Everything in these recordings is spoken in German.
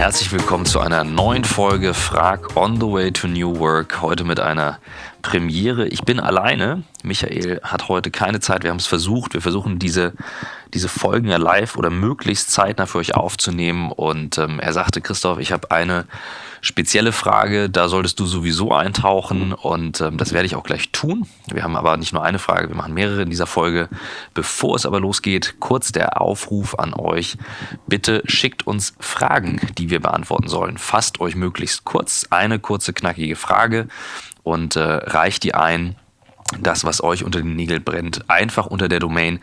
Herzlich willkommen zu einer neuen Folge Frag on the Way to New Work. Heute mit einer Premiere. Ich bin alleine. Michael hat heute keine Zeit. Wir haben es versucht. Wir versuchen diese Folgen ja live oder möglichst zeitnah für euch aufzunehmen. Und er sagte, Christoph, ich habe eine spezielle Frage. Da solltest du sowieso eintauchen. Und das werde ich auch gleich tun. Wir haben aber nicht nur eine Frage. Wir machen mehrere in dieser Folge. Bevor es aber losgeht, kurz der Aufruf an euch. Bitte schickt uns Fragen, die wir beantworten sollen. Fasst euch möglichst kurz eine kurze, knackige Frage und reicht die ein. Das, was euch unter den Nägeln brennt, einfach unter der Domain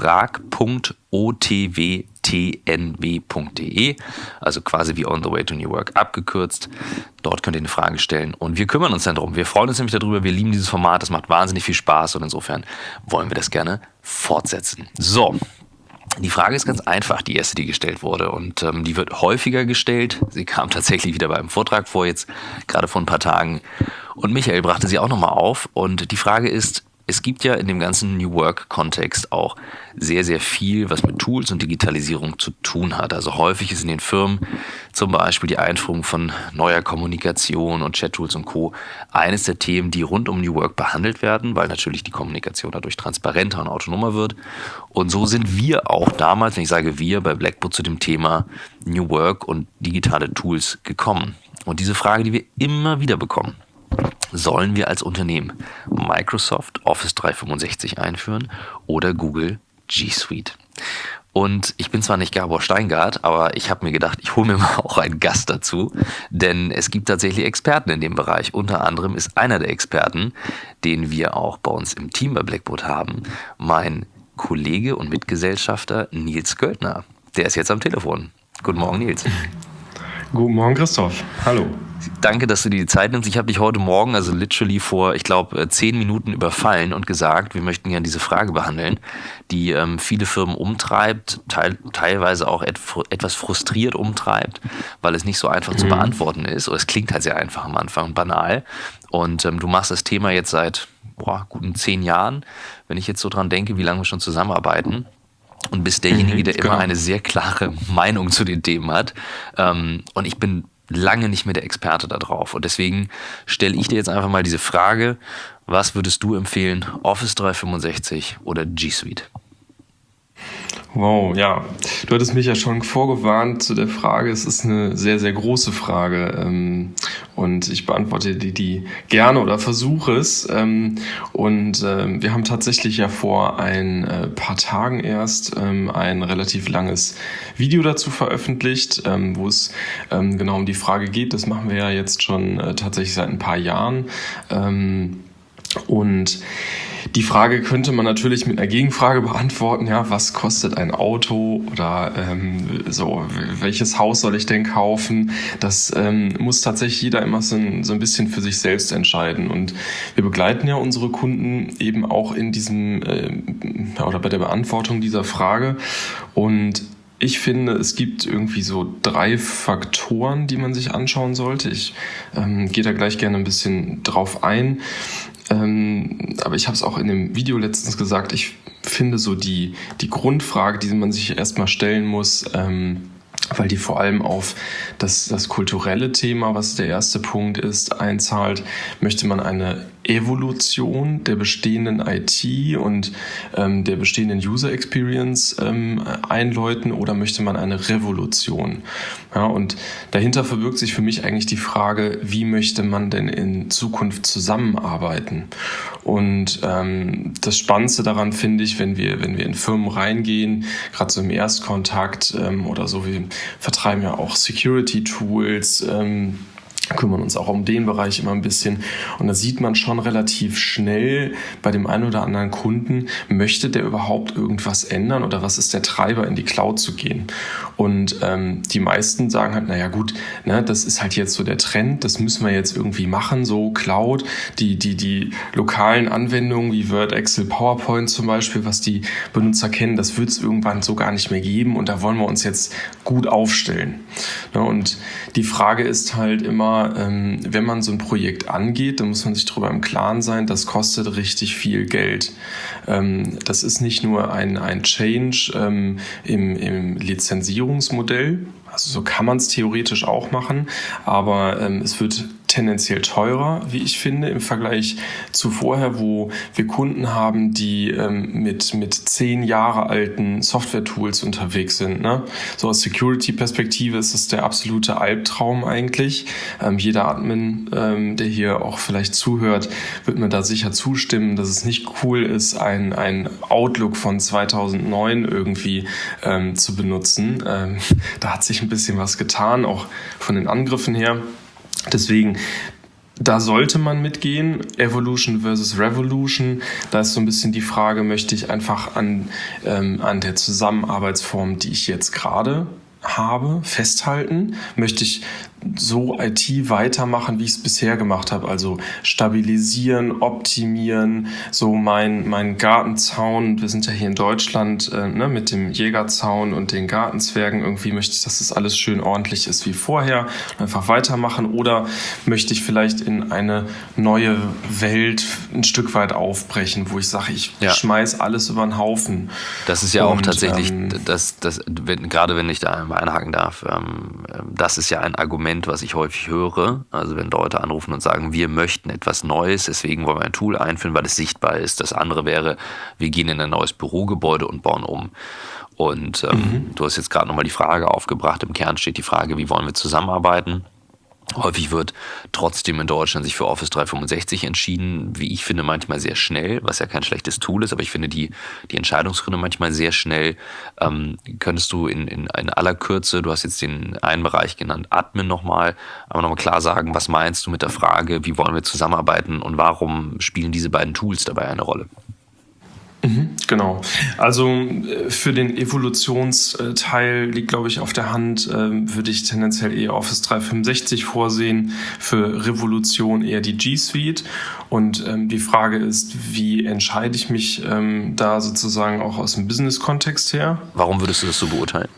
frag.otwtnw.de, also quasi wie On the Way to New Work abgekürzt. Dort könnt ihr eine Frage stellen und wir kümmern uns dann drum. Wir freuen uns nämlich darüber, wir lieben dieses Format, das macht wahnsinnig viel Spaß und insofern wollen wir das gerne fortsetzen. So. Die Frage ist ganz einfach, die erste, die gestellt wurde, und die wird häufiger gestellt. Sie kam tatsächlich wieder beim Vortrag vor, jetzt gerade vor ein paar Tagen. Und Michael brachte sie auch nochmal auf. Und die Frage ist, es gibt ja in dem ganzen New Work-Kontext auch sehr, sehr viel, was mit Tools und Digitalisierung zu tun hat. Also häufig ist in den Firmen zum Beispiel die Einführung von neuer Kommunikation und Chat-Tools und Co. eines der Themen, die rund um New Work behandelt werden, weil natürlich die Kommunikation dadurch transparenter und autonomer wird. Und so sind wir auch damals, wenn ich sage wir, bei Blackboard zu dem Thema New Work und digitale Tools gekommen. Und diese Frage, die wir immer wieder bekommen: Sollen wir als Unternehmen Microsoft Office 365 einführen oder Google G Suite? Und ich bin zwar nicht Gabor Steingart, aber ich habe mir gedacht, ich hole mir mal auch einen Gast dazu, denn es gibt tatsächlich Experten in dem Bereich. Unter anderem ist einer der Experten, den wir auch bei uns im Team bei Blackboard haben, mein Kollege und Mitgesellschafter Nils Göldner. Der ist jetzt am Telefon. Guten Morgen, Nils. Guten Morgen, Christoph. Hallo. Danke, dass du dir die Zeit nimmst. Ich habe dich heute Morgen, also literally vor, ich glaube, 10 Minuten überfallen und gesagt, wir möchten gerne diese Frage behandeln, die viele Firmen umtreibt, teilweise auch etwas frustriert umtreibt, weil es nicht so einfach zu beantworten ist. Oder es klingt halt sehr einfach am Anfang und banal. Und du machst das Thema jetzt seit guten 10 Jahren, wenn ich jetzt so dran denke, wie lange wir schon zusammenarbeiten. Und bist derjenige, der immer eine sehr klare Meinung zu den Themen hat. Und ich bin lange nicht mehr der Experte da drauf. Und deswegen stelle ich dir jetzt einfach mal diese Frage: Was würdest du empfehlen, Office 365 oder G Suite? Wow, ja. Du hattest mich ja schon vorgewarnt zu der Frage. Es ist eine sehr, sehr große Frage. Und ich beantworte die gerne oder versuche es. Und wir haben tatsächlich ja vor ein paar Tagen erst ein relativ langes Video dazu veröffentlicht, wo es genau um die Frage geht. Das machen wir ja jetzt schon tatsächlich seit ein paar Jahren. Und die Frage könnte man natürlich mit einer Gegenfrage beantworten, ja, was kostet ein Auto oder welches Haus soll ich denn kaufen? Das muss tatsächlich jeder immer so ein bisschen für sich selbst entscheiden. Und wir begleiten ja unsere Kunden eben auch in diesem oder bei der Beantwortung dieser Frage. Und ich finde, es gibt irgendwie so 3 Faktoren, die man sich anschauen sollte. Ich gehe da gleich gerne ein bisschen drauf ein. Aber ich habe es auch in dem Video letztens gesagt, ich finde so die Grundfrage, die man sich erstmal stellen muss, weil die vor allem auf das kulturelle Thema, was der erste Punkt ist, einzahlt. Möchte man eine Evolution der bestehenden IT und der bestehenden User Experience einläuten, oder möchte man eine Revolution? Ja, und dahinter verbirgt sich für mich eigentlich die Frage, wie möchte man denn in Zukunft zusammenarbeiten? Und das Spannendste daran finde ich, wenn wir in Firmen reingehen, gerade so im Erstkontakt oder so, wir vertreiben ja auch Security-Tools, kümmern uns auch um den Bereich immer ein bisschen. Und da sieht man schon relativ schnell bei dem einen oder anderen Kunden, möchte der überhaupt irgendwas ändern oder was ist der Treiber, in die Cloud zu gehen? Und die meisten sagen halt, naja gut, ne, das ist halt jetzt so der Trend, das müssen wir jetzt irgendwie machen, so Cloud, die lokalen Anwendungen wie Word, Excel, PowerPoint zum Beispiel, was die Benutzer kennen, das wird es irgendwann so gar nicht mehr geben und da wollen wir uns jetzt gut aufstellen. Ja, und die Frage ist halt immer, wenn man so ein Projekt angeht, dann muss man sich darüber im Klaren sein, das kostet richtig viel Geld. Das ist nicht nur ein Change im Lizenzierungsmodell, Also so kann man es theoretisch auch machen, aber es wird tendenziell teurer, wie ich finde, im Vergleich zu vorher, wo wir Kunden haben, die mit 10 Jahre alten Software-Tools unterwegs sind. Ne? So aus Security-Perspektive ist es der absolute Albtraum eigentlich. Jeder Admin, der hier auch vielleicht zuhört, wird mir da sicher zustimmen, dass es nicht cool ist, ein Outlook von 2009 irgendwie zu benutzen. Da hat sich ein bisschen was getan, auch von den Angriffen her. Deswegen, da sollte man mitgehen, Evolution versus Revolution. Da ist so ein bisschen die Frage, möchte ich einfach an der Zusammenarbeitsform, die ich jetzt gerade habe, festhalten? Möchte ich so IT weitermachen, wie ich es bisher gemacht habe? Also stabilisieren, optimieren, so mein Gartenzaun. Wir sind ja hier in Deutschland mit dem Jägerzaun und den Gartenzwergen. Irgendwie möchte ich, dass das alles schön ordentlich ist wie vorher. Einfach weitermachen. Oder möchte ich vielleicht in eine neue Welt ein Stück weit aufbrechen, wo ich sage, ich schmeiß alles über den Haufen. Das ist ja auch tatsächlich, gerade wenn ich da einhaken darf, das ist ja ein Argument, was ich häufig höre. Also wenn Leute anrufen und sagen, wir möchten etwas Neues, deswegen wollen wir ein Tool einführen, weil es sichtbar ist. Das andere wäre, wir gehen in ein neues Bürogebäude und bauen um. Und du hast jetzt gerade nochmal die Frage aufgebracht, im Kern steht die Frage, wie wollen wir zusammenarbeiten? Häufig wird trotzdem in Deutschland sich für Office 365 entschieden, wie ich finde, manchmal sehr schnell, was ja kein schlechtes Tool ist, aber ich finde die Entscheidungsgründe manchmal sehr schnell. Könntest du in aller Kürze, du hast jetzt den einen Bereich genannt, Admin aber nochmal klar sagen, was meinst du mit der Frage, wie wollen wir zusammenarbeiten und warum spielen diese beiden Tools dabei eine Rolle? Genau. Also für den Evolutionsteil liegt, glaube ich, auf der Hand, würde ich tendenziell eher Office 365 vorsehen, für Revolution eher die G Suite. Und die Frage ist, wie entscheide ich mich da sozusagen auch aus dem Business-Kontext her? Warum würdest du das so beurteilen?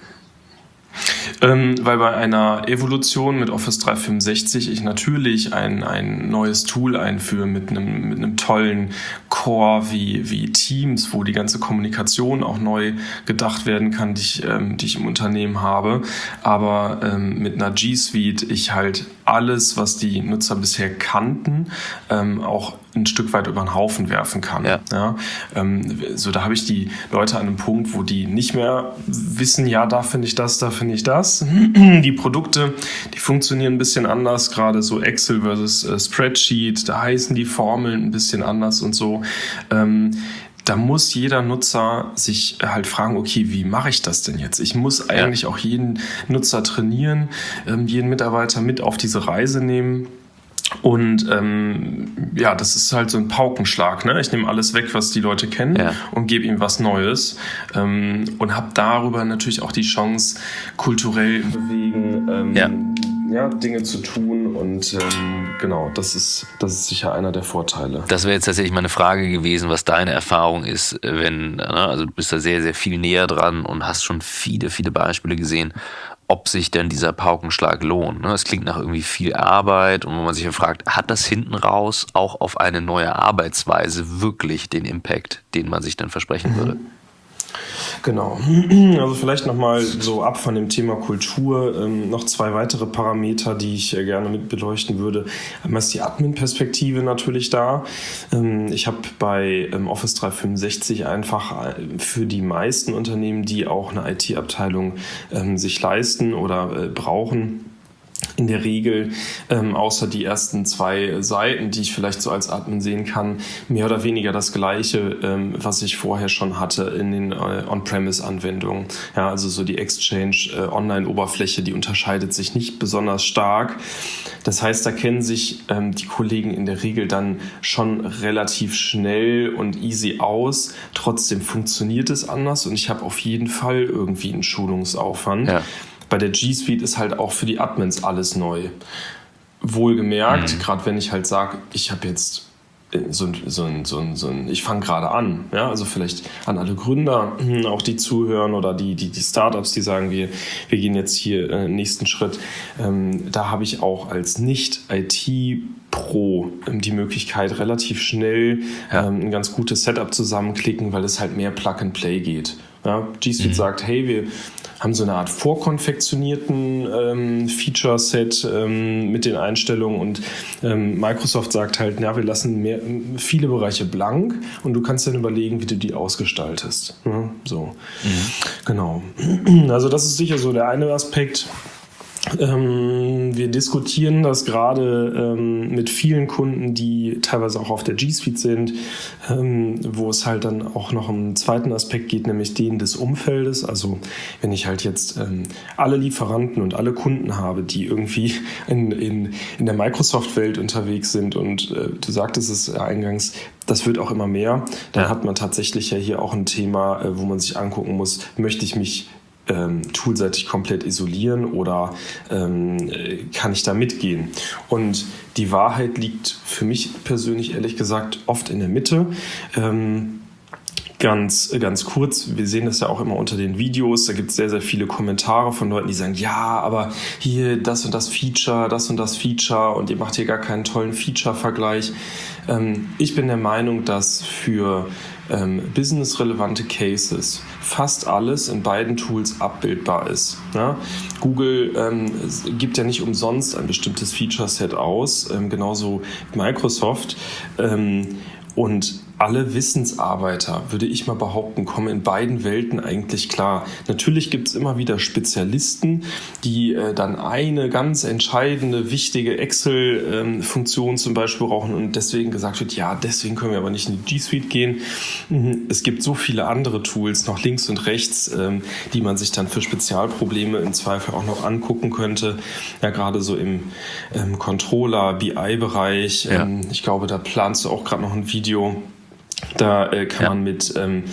Weil bei einer Evolution mit Office 365 ich natürlich ein neues Tool einführe mit einem tollen Core wie Teams, wo die ganze Kommunikation auch neu gedacht werden kann, die ich im Unternehmen habe. Aber mit einer G Suite ich halt alles, was die Nutzer bisher kannten, auch ein Stück weit über den Haufen werfen kann. Ja, so da habe ich die Leute an einem Punkt, wo die nicht mehr wissen, ja, da finde ich das, da finde ich das. Die Produkte, die funktionieren ein bisschen anders, gerade so Excel versus Spreadsheet, da heißen die Formeln ein bisschen anders und so. Da muss jeder Nutzer sich halt fragen, okay, wie mache ich das denn jetzt? Ich muss eigentlich auch jeden Nutzer trainieren, jeden Mitarbeiter mit auf diese Reise nehmen. Und das ist halt so ein Paukenschlag. Ne? Ich nehme alles weg, was die Leute kennen und gebe ihm was Neues und habe darüber natürlich auch die Chance, kulturell bewegen, Dinge zu tun. Und genau, das ist sicher einer der Vorteile. Das wäre jetzt tatsächlich meine Frage gewesen, was deine Erfahrung ist, also du bist da sehr, sehr viel näher dran und hast schon viele, viele Beispiele gesehen, ob sich denn dieser Paukenschlag lohnt. Es klingt nach irgendwie viel Arbeit und wo man sich fragt, hat das hinten raus auch auf eine neue Arbeitsweise wirklich den Impact, den man sich dann versprechen würde? Genau. Also vielleicht nochmal so ab von dem Thema Kultur noch 2 weitere Parameter, die ich gerne mit beleuchten würde. Einmal ist die Admin-Perspektive natürlich da. Ich habe bei Office 365 einfach für die meisten Unternehmen, die auch eine IT-Abteilung sich leisten oder brauchen, in der Regel, außer die ersten 2 Seiten, die ich vielleicht so als Admin sehen kann, mehr oder weniger das Gleiche, was ich vorher schon hatte in den On-Premise-Anwendungen. Ja, also so die Exchange-Online-Oberfläche, die unterscheidet sich nicht besonders stark. Das heißt, da kennen sich die Kollegen in der Regel dann schon relativ schnell und easy aus. Trotzdem funktioniert es anders und ich habe auf jeden Fall irgendwie einen Schulungsaufwand. Ja. Bei der G Suite ist halt auch für die Admins alles neu. Wohlgemerkt, gerade wenn ich halt sage, ich habe jetzt ich fange gerade an, ja, also vielleicht an alle Gründer, auch die zuhören oder die Startups, die sagen, wir gehen jetzt hier nächsten Schritt. Da habe ich auch als Nicht-IT-Pro die Möglichkeit, relativ schnell ein ganz gutes Setup zusammenklicken, weil es halt mehr Plug-and-Play geht. Ja, G Suite sagt, hey, wir haben so eine Art vorkonfektionierten Feature-Set mit den Einstellungen und Microsoft sagt halt, wir lassen viele Bereiche blank und du kannst dann überlegen, wie du die ausgestaltest. Ne? So, genau. Also das ist sicher so der eine Aspekt. Wir diskutieren das gerade mit vielen Kunden, die teilweise auch auf der G Suite sind, wo es halt dann auch noch um einen zweiten Aspekt geht, nämlich den des Umfeldes. Also wenn ich halt jetzt alle Lieferanten und alle Kunden habe, die irgendwie in der Microsoft-Welt unterwegs sind und du sagtest es eingangs, das wird auch immer mehr, dann hat man tatsächlich ja hier auch ein Thema, wo man sich angucken muss, möchte ich mich toolseitig komplett isolieren oder kann ich da mitgehen? Und die Wahrheit liegt für mich persönlich ehrlich gesagt oft in der Mitte. Ganz kurz, wir sehen das ja auch immer unter den Videos, da gibt es sehr, sehr viele Kommentare von Leuten, die sagen, ja, aber hier das und das Feature und ihr macht hier gar keinen tollen Feature-Vergleich. Ich bin der Meinung, dass für business-relevante Cases fast alles in beiden Tools abbildbar ist. Ja? Google gibt ja nicht umsonst ein bestimmtes Feature-Set aus, genauso Microsoft. Und alle Wissensarbeiter, würde ich mal behaupten, kommen in beiden Welten eigentlich klar. Natürlich gibt es immer wieder Spezialisten, die dann eine ganz entscheidende, wichtige Excel-Funktion zum Beispiel brauchen und deswegen gesagt wird, ja, deswegen können wir aber nicht in die G Suite gehen. Es gibt so viele andere Tools, noch links und rechts, die man sich dann für Spezialprobleme im Zweifel auch noch angucken könnte. Ja, gerade so im Controller, BI-Bereich. Ja. Ich glaube, da planst du auch gerade noch ein Video. Da kann man mit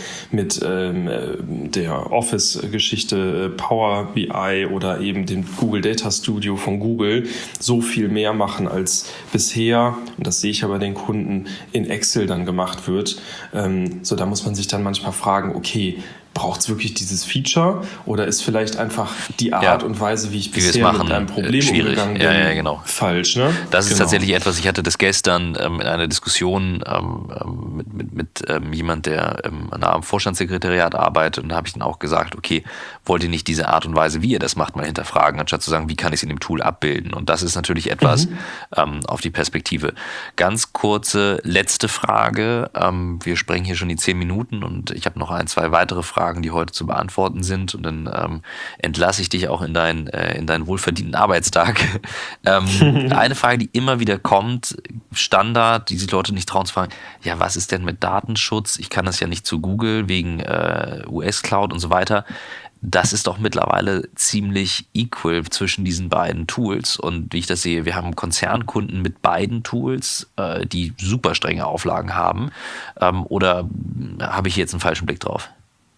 der Office-Geschichte Power BI oder eben dem Google Data Studio von Google so viel mehr machen als bisher, und das sehe ich ja bei den Kunden, in Excel dann gemacht wird. So, da muss man sich dann manchmal fragen, okay, braucht es wirklich dieses Feature oder ist vielleicht einfach die Art und Weise, wie ich bisher mit einem Problem umgegangen bin, falsch? Ne? Das ist tatsächlich etwas, ich hatte das gestern in einer Diskussion mit jemand, der an einem Vorstandssekretariat arbeitet, und da habe ich dann auch gesagt, okay, wollt ihr nicht diese Art und Weise, wie ihr das macht, mal hinterfragen, anstatt zu sagen, wie kann ich es in dem Tool abbilden? Und das ist natürlich etwas auf die Perspektive. Ganz kurze letzte Frage. Wir sprengen hier schon die 10 Minuten und ich habe noch 1, 2 weitere Fragen, die heute zu beantworten sind, und dann entlasse ich dich auch in deinen wohlverdienten Arbeitstag. Eine Frage, die immer wieder kommt, Standard, die sich Leute nicht trauen zu fragen, ja, was ist denn mit Datenschutz? Ich kann das ja nicht zu Google wegen US-Cloud und so weiter. Das ist doch mittlerweile ziemlich equal zwischen diesen beiden Tools, und wie ich das sehe, wir haben Konzernkunden mit beiden Tools, die super strenge Auflagen haben, oder habe ich jetzt einen falschen Blick drauf?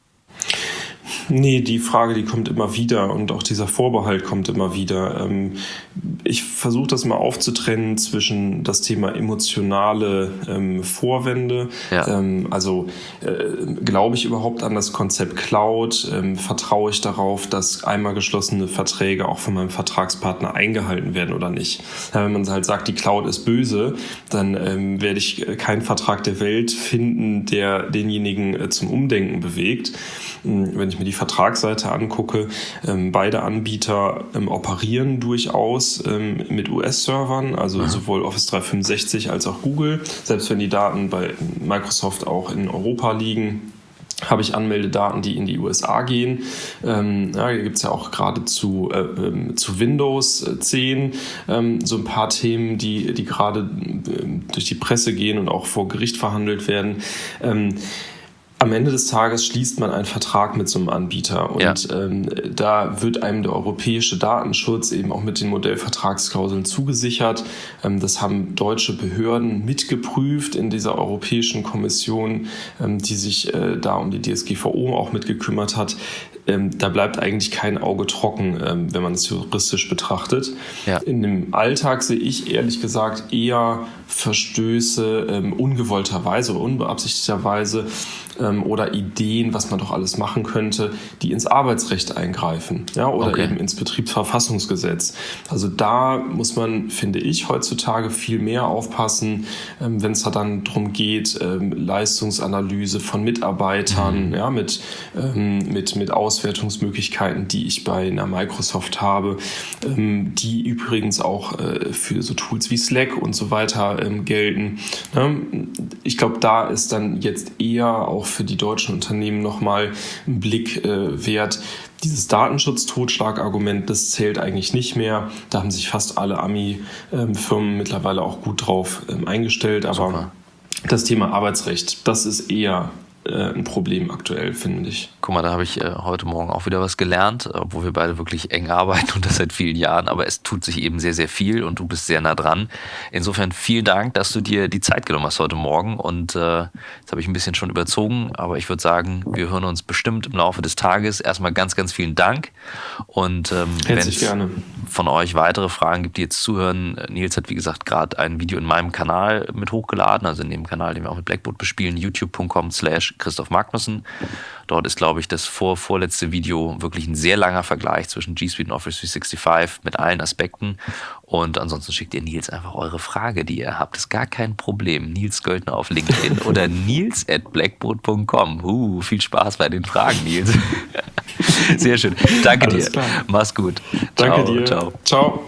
Nee, die Frage, die kommt immer wieder, und auch dieser Vorbehalt kommt immer wieder. Ich versuche das mal aufzutrennen zwischen das Thema emotionale Vorwände. Ja. Glaube ich überhaupt an das Konzept Cloud? Vertraue ich darauf, dass einmal geschlossene Verträge auch von meinem Vertragspartner eingehalten werden oder nicht? Wenn man halt sagt, die Cloud ist böse, dann werde ich keinen Vertrag der Welt finden, der denjenigen zum Umdenken bewegt. Wenn ich mir die Vertragsseite angucke, beide Anbieter operieren durchaus mit US-Servern, also sowohl Office 365 als auch Google. Selbst wenn die Daten bei Microsoft auch in Europa liegen, habe ich Anmeldedaten, die in die USA gehen. Hier gibt es ja auch gerade zu Windows 10 so ein paar Themen, die gerade durch die Presse gehen und auch vor Gericht verhandelt werden. Am Ende des Tages schließt man einen Vertrag mit so einem Anbieter, und da wird einem der europäische Datenschutz eben auch mit den Modellvertragsklauseln zugesichert. Das haben deutsche Behörden mitgeprüft in dieser Europäischen Kommission, die sich da um die DSGVO auch mitgekümmert hat. Da bleibt eigentlich kein Auge trocken, wenn man es juristisch betrachtet. Ja. In dem Alltag sehe ich ehrlich gesagt eher Verstöße ungewollterweise oder unbeabsichtigterweise oder Ideen, was man doch alles machen könnte, die ins Arbeitsrecht eingreifen, ja, oder eben ins Betriebsverfassungsgesetz. Also da muss man, finde ich, heutzutage viel mehr aufpassen, wenn es da dann darum geht, Leistungsanalyse von Mitarbeitern, ja, mit Auswertungsmöglichkeiten, die ich bei einer Microsoft habe, die übrigens auch für so Tools wie Slack und so weiter gelten. Ich glaube, da ist dann jetzt eher auch für die deutschen Unternehmen nochmal ein Blick wert. Dieses Datenschutz-Totschlag-Argument, das zählt eigentlich nicht mehr. Da haben sich fast alle Ami-Firmen mittlerweile auch gut drauf eingestellt. Aber super. Das Thema Arbeitsrecht, das ist eher ein Problem aktuell, finde ich. Guck mal, da habe ich heute Morgen auch wieder was gelernt, obwohl wir beide wirklich eng arbeiten und das seit vielen Jahren, aber es tut sich eben sehr, sehr viel und du bist sehr nah dran. Insofern vielen Dank, dass du dir die Zeit genommen hast heute Morgen und jetzt habe ich ein bisschen schon überzogen, aber ich würde sagen, wir hören uns bestimmt im Laufe des Tages. Erstmal ganz, ganz vielen Dank und wenn es von euch weitere Fragen gibt, die jetzt zuhören, Nils hat wie gesagt gerade ein Video in meinem Kanal mit hochgeladen, also in dem Kanal, den wir auch mit Blackboard bespielen, youtube.com/Christoph Magnussen. Dort ist, glaube ich, das vorletzte Video wirklich ein sehr langer Vergleich zwischen G Suite und Office 365 mit allen Aspekten. Und ansonsten schickt ihr Nils einfach eure Frage, die ihr habt. Ist gar kein Problem. Nils Göldner auf LinkedIn oder nils@blackboard.com. Viel Spaß bei den Fragen, Nils. Sehr schön. Danke dir. Klar. Mach's gut. Danke dir. Ciao. Ciao.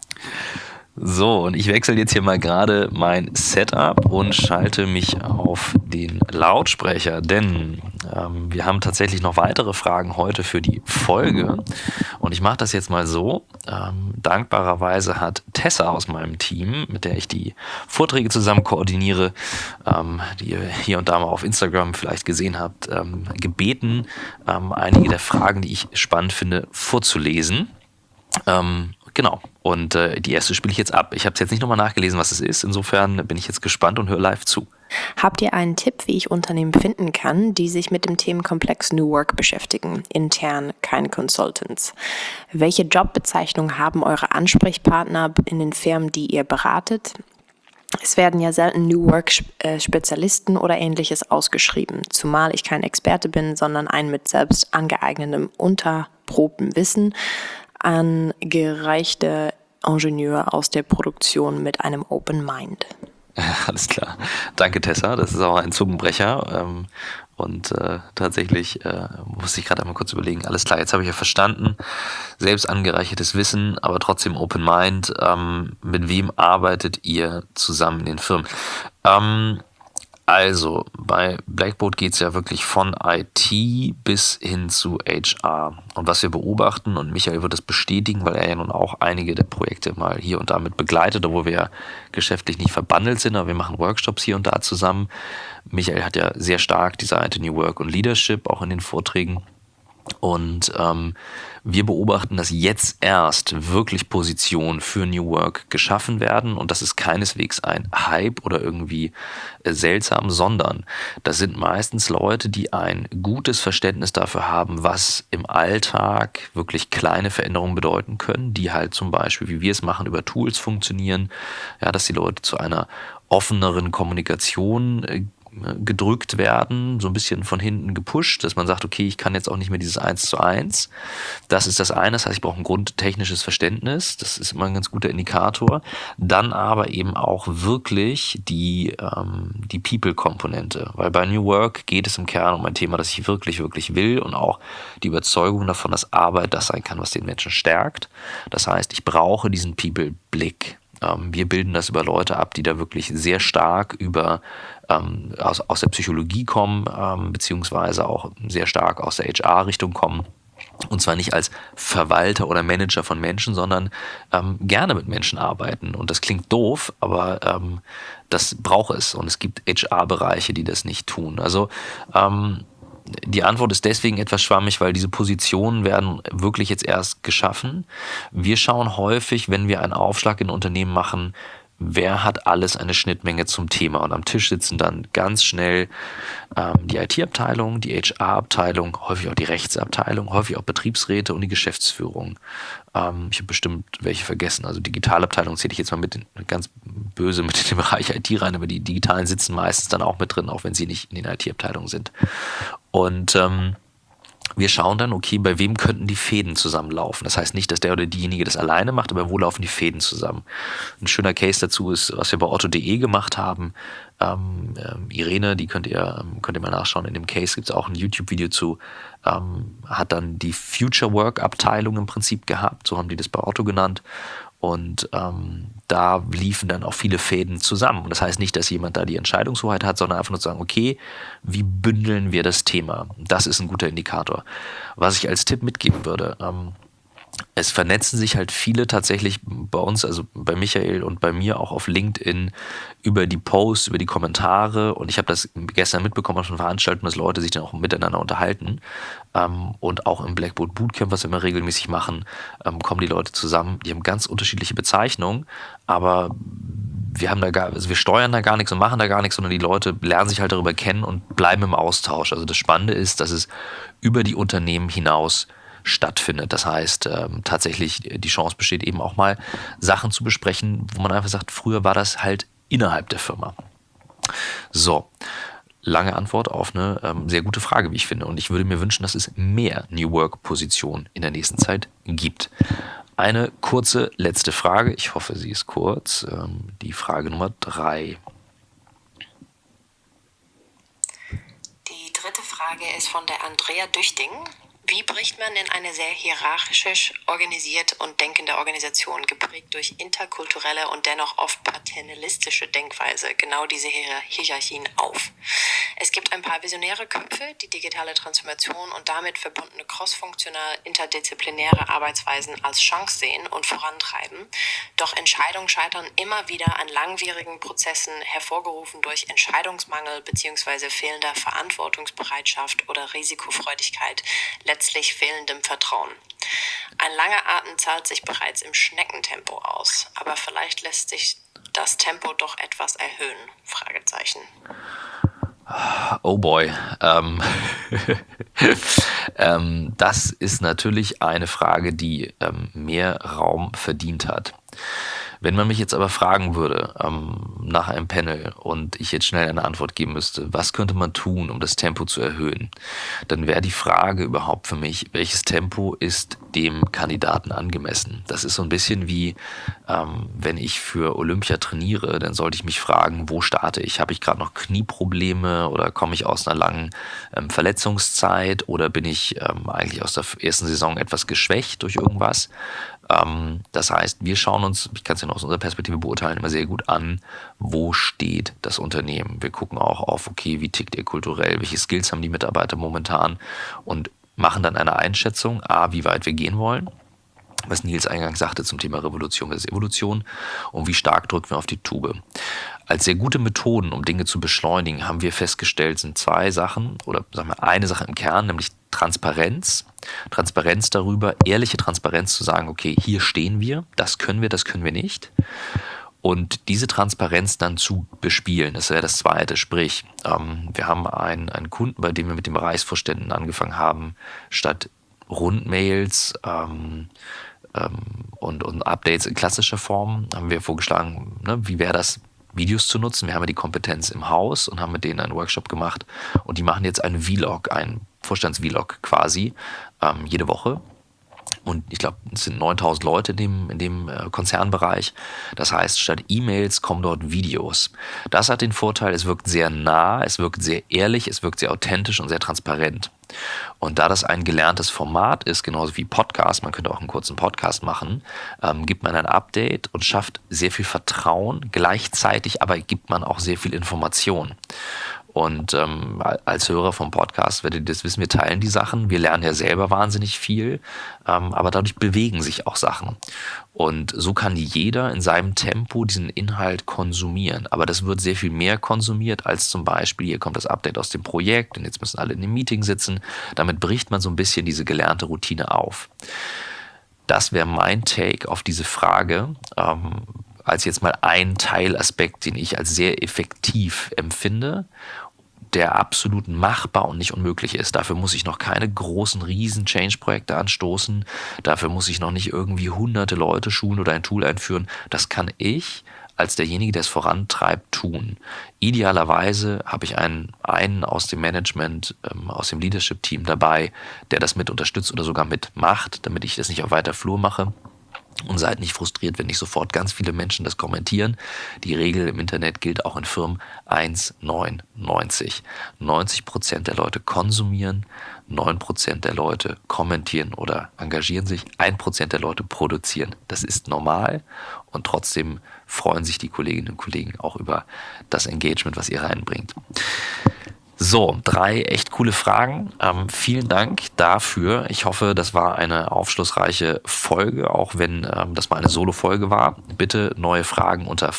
So, und ich wechsle jetzt hier mal gerade mein Setup und schalte mich auf den Lautsprecher, denn wir haben tatsächlich noch weitere Fragen heute für die Folge. Und ich mache das jetzt mal so. Dankbarerweise hat Tessa aus meinem Team, mit der ich die Vorträge zusammen koordiniere, die ihr hier und da mal auf Instagram vielleicht gesehen habt, gebeten, einige der Fragen, die ich spannend finde, vorzulesen. Genau, und die erste spiele ich jetzt ab. Ich habe es jetzt nicht nochmal nachgelesen, was es ist. Insofern bin ich jetzt gespannt und höre live zu. Habt ihr einen Tipp, wie ich Unternehmen finden kann, die sich mit dem Themenkomplex New Work beschäftigen? Intern, keine Consultants. Welche Jobbezeichnung haben eure Ansprechpartner in den Firmen, die ihr beratet? Es werden ja selten New Work-Spezialisten oder Ähnliches ausgeschrieben, zumal ich kein Experte bin, sondern ein mit selbst angeeignetem, unterprobtem Wissen angereichter Ingenieur aus der Produktion mit einem Open Mind. Alles klar. Danke, Tessa. Das ist auch ein Zungenbrecher. Und tatsächlich musste ich gerade einmal kurz überlegen. Alles klar, jetzt habe ich ja verstanden. Selbst angereichertes Wissen, aber trotzdem Open Mind. Mit wem arbeitet ihr zusammen in den Firmen? Also, bei Blackboard geht es ja wirklich von IT bis hin zu HR. Und was wir beobachten, und Michael wird das bestätigen, weil er ja nun auch einige der Projekte mal hier und da mit begleitet, obwohl wir ja geschäftlich nicht verbandelt sind, aber wir machen Workshops hier und da zusammen. Michael hat ja sehr stark die Seite New Work und Leadership auch in den Vorträgen. Und wir beobachten, dass jetzt erst wirklich Positionen für New Work geschaffen werden und das ist keineswegs ein Hype oder irgendwie seltsam, sondern das sind meistens Leute, die ein gutes Verständnis dafür haben, was im Alltag wirklich kleine Veränderungen bedeuten können, die halt zum Beispiel, wie wir es machen, über Tools funktionieren, ja, dass die Leute zu einer offeneren Kommunikation gedrückt werden, so ein bisschen von hinten gepusht, dass man sagt, okay, ich kann jetzt auch nicht mehr dieses 1:1. Das ist das eine, das heißt, ich brauche ein grundtechnisches Verständnis, das ist immer ein ganz guter Indikator. Dann aber eben auch wirklich die People-Komponente, weil bei New Work geht es im Kern um ein Thema, das ich wirklich, wirklich will und auch die Überzeugung davon, dass Arbeit das sein kann, was den Menschen stärkt. Das heißt, ich brauche diesen People-Blick. Wir bilden das über Leute ab, die da wirklich sehr stark aus der Psychologie kommen, beziehungsweise auch sehr stark aus der HR-Richtung kommen. Und zwar nicht als Verwalter oder Manager von Menschen, sondern gerne mit Menschen arbeiten. Und das klingt doof, aber das braucht es. Und es gibt HR-Bereiche, die das nicht tun. Also die Antwort ist deswegen etwas schwammig, weil diese Positionen werden wirklich jetzt erst geschaffen. Wir schauen häufig, wenn wir einen Aufschlag in Unternehmen machen, wer hat alles eine Schnittmenge zum Thema. Und am Tisch sitzen dann ganz schnell die IT-Abteilung, die HR-Abteilung, häufig auch die Rechtsabteilung, häufig auch Betriebsräte und die Geschäftsführung. Ich habe bestimmt welche vergessen. Also Digitalabteilung zähle ich jetzt mal ganz böse mit in den Bereich IT rein, aber die Digitalen sitzen meistens dann auch mit drin, auch wenn sie nicht in den IT-Abteilungen sind. Und wir schauen dann, okay, bei wem könnten die Fäden zusammenlaufen. Das heißt nicht, dass der oder diejenige das alleine macht, aber wo laufen die Fäden zusammen. Ein schöner Case dazu ist, was wir bei Otto.de gemacht haben. Irene, die könnt ihr mal nachschauen. In dem Case gibt es auch ein YouTube-Video zu. Hat dann die Future Work-Abteilung im Prinzip gehabt. So haben die das bei Otto genannt. Und da liefen dann auch viele Fäden zusammen. Und das heißt nicht, dass jemand da die Entscheidungshoheit hat, sondern einfach nur zu sagen, okay, wie bündeln wir das Thema? Das ist ein guter Indikator. Was ich als Tipp mitgeben würde, es vernetzen sich halt viele tatsächlich bei uns, also bei Michael und bei mir auch auf LinkedIn über die Posts, über die Kommentare. Und ich habe das gestern mitbekommen von Veranstaltungen, dass Leute sich dann auch miteinander unterhalten. Und auch im Blackboard Bootcamp, was wir immer regelmäßig machen, kommen die Leute zusammen. Die haben ganz unterschiedliche Bezeichnungen, aber wir steuern da gar nichts und machen da gar nichts, sondern die Leute lernen sich halt darüber kennen und bleiben im Austausch. Also das Spannende ist, dass es über die Unternehmen hinaus stattfindet. Das heißt, tatsächlich die Chance besteht eben auch mal Sachen zu besprechen, wo man einfach sagt, früher war das halt innerhalb der Firma. So, lange Antwort auf eine sehr gute Frage, wie ich finde. Und ich würde mir wünschen, dass es mehr New Work-Positionen in der nächsten Zeit gibt. Eine kurze letzte Frage. Ich hoffe, sie ist kurz. Die Frage Nummer 3. Die dritte Frage ist von der Andrea Düchting. Wie bricht man in eine sehr hierarchisch organisierte und denkende Organisation, geprägt durch interkulturelle und dennoch oft paternalistische Denkweise, genau diese Hierarchien auf? Es gibt ein paar visionäre Köpfe, die digitale Transformation und damit verbundene crossfunktional interdisziplinäre Arbeitsweisen als Chance sehen und vorantreiben. Doch Entscheidungen scheitern immer wieder an langwierigen Prozessen, hervorgerufen durch Entscheidungsmangel bzw. fehlender Verantwortungsbereitschaft oder Risikofreudigkeit, letztlich fehlendem Vertrauen. Ein langer Atem zahlt sich bereits im Schneckentempo aus, aber vielleicht lässt sich das Tempo doch etwas erhöhen? Fragezeichen. Oh boy. Das ist natürlich eine Frage, die mehr Raum verdient hat. Wenn man mich jetzt aber fragen würde nach einem Panel und ich jetzt schnell eine Antwort geben müsste, was könnte man tun, um das Tempo zu erhöhen, dann wäre die Frage überhaupt für mich, welches Tempo ist dem Kandidaten angemessen? Das ist so ein bisschen wie, wenn ich für Olympia trainiere, dann sollte ich mich fragen, wo starte ich? Habe ich gerade noch Knieprobleme oder komme ich aus einer langen Verletzungszeit oder bin ich eigentlich aus der ersten Saison etwas geschwächt durch irgendwas? Das heißt, wir schauen uns, ich kann es ja noch aus unserer Perspektive beurteilen, immer sehr gut an, wo steht das Unternehmen. Wir gucken auch auf, okay, wie tickt ihr kulturell, welche Skills haben die Mitarbeiter momentan und machen dann eine Einschätzung, wie weit wir gehen wollen, was Nils eingangs sagte zum Thema Revolution versus Evolution und wie stark drücken wir auf die Tube. Als sehr gute Methoden, um Dinge zu beschleunigen, haben wir festgestellt, sind zwei Sachen oder sagen wir eine Sache im Kern, nämlich Transparenz. Transparenz darüber, ehrliche Transparenz zu sagen, okay, hier stehen wir, das können wir nicht. Und diese Transparenz dann zu bespielen, das wäre das Zweite. Sprich, wir haben einen Kunden, bei dem wir mit den Bereichsvorständen angefangen haben, statt Rundmails und Updates in klassischer Form, haben wir vorgeschlagen, wie wäre das, Videos zu nutzen. Wir haben ja die Kompetenz im Haus und haben mit denen einen Workshop gemacht und die machen jetzt einen Vlog, einen Vorstands-Vlog quasi, jede Woche. Und ich glaube, es sind 9000 Leute in dem Konzernbereich. Das heißt, statt E-Mails kommen dort Videos. Das hat den Vorteil, es wirkt sehr nah, es wirkt sehr ehrlich, es wirkt sehr authentisch und sehr transparent. Und da das ein gelerntes Format ist, genauso wie Podcast, man könnte auch einen kurzen Podcast machen, gibt man ein Update und schafft sehr viel Vertrauen. Gleichzeitig aber gibt man auch sehr viel Information. Und als Hörer vom Podcast werdet ihr das wissen, wir teilen die Sachen. Wir lernen ja selber wahnsinnig viel, aber dadurch bewegen sich auch Sachen. Und so kann jeder in seinem Tempo diesen Inhalt konsumieren. Aber das wird sehr viel mehr konsumiert als zum Beispiel, hier kommt das Update aus dem Projekt und jetzt müssen alle in einem Meeting sitzen. Damit bricht man so ein bisschen diese gelernte Routine auf. Das wäre mein Take auf diese Frage. als jetzt mal ein Teilaspekt, den ich als sehr effektiv empfinde, der absolut machbar und nicht unmöglich ist. Dafür muss ich noch keine großen, riesen Change-Projekte anstoßen. Dafür muss ich noch nicht irgendwie hunderte Leute schulen oder ein Tool einführen. Das kann ich als derjenige, der es vorantreibt, tun. Idealerweise habe ich einen aus dem Management, aus dem Leadership-Team dabei, der das mit unterstützt oder sogar mitmacht, damit ich das nicht auf weiter Flur mache. Und seid nicht frustriert, wenn nicht sofort ganz viele Menschen das kommentieren. Die Regel im Internet gilt auch in Firmen 1,9,90. 90% der Leute konsumieren, 9% der Leute kommentieren oder engagieren sich, 1% der Leute produzieren. Das ist normal und trotzdem freuen sich die Kolleginnen und Kollegen auch über das Engagement, was ihr reinbringt. So, 3 echt coole Fragen. Vielen Dank dafür. Ich hoffe, das war eine aufschlussreiche Folge, auch wenn das mal eine Solo-Folge war. Bitte neue Fragen unter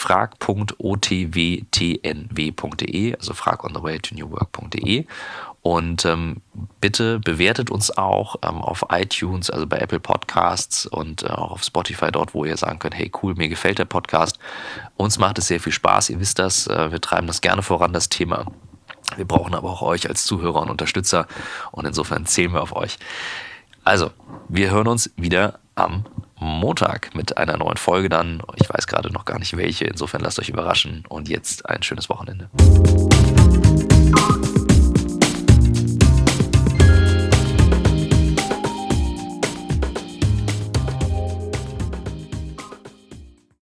frag.otwtnw.de, also fragonthewaytonewwork.de. Und bitte bewertet uns auch auf iTunes, also bei Apple Podcasts und auch auf Spotify, dort, wo ihr sagen könnt, hey cool, mir gefällt der Podcast. Uns macht es sehr viel Spaß, ihr wisst das, wir treiben das gerne voran, das Thema. Wir brauchen aber auch euch als Zuhörer und Unterstützer und insofern zählen wir auf euch. Also, wir hören uns wieder am Montag mit einer neuen Folge dann. Ich weiß gerade noch gar nicht welche, insofern lasst euch überraschen und jetzt ein schönes Wochenende.